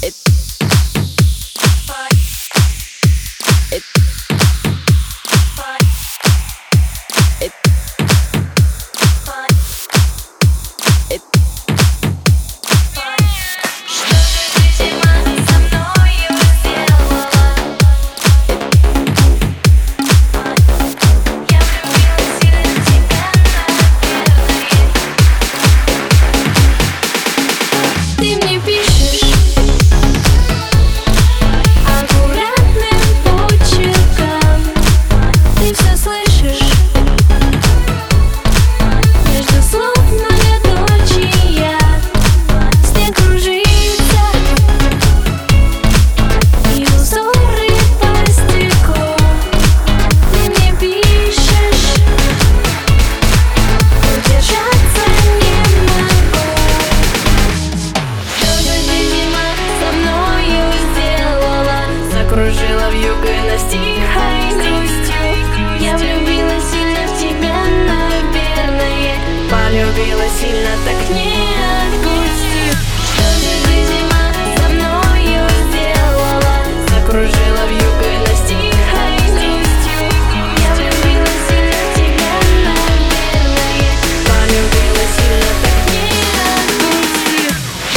Кружила вьюгой нас тихой грустью. Я влюбилась сильно в тебя, наверное. Полюбила сильно, так не отпусти. Что же ты, зима, со мною сделала? Закружила вьюгой нас тихой грустью. Я влюбилась сильно в тебя, наверное. Полюбила сильно, так не отпусти.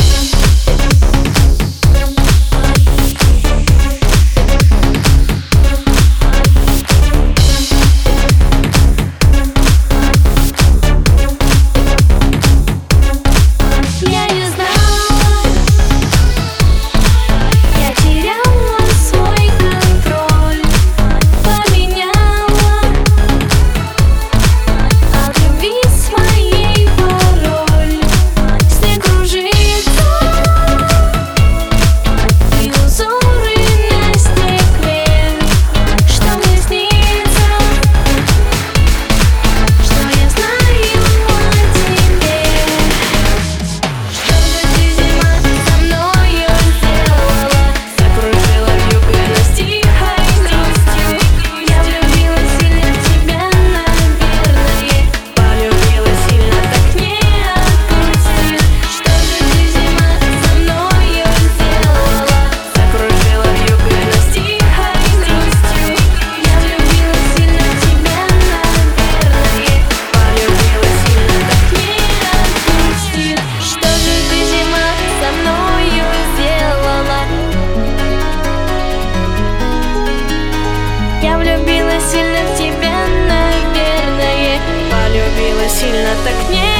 Я влюбилась сильно в тебя, наверное. Полюбила сильно, так не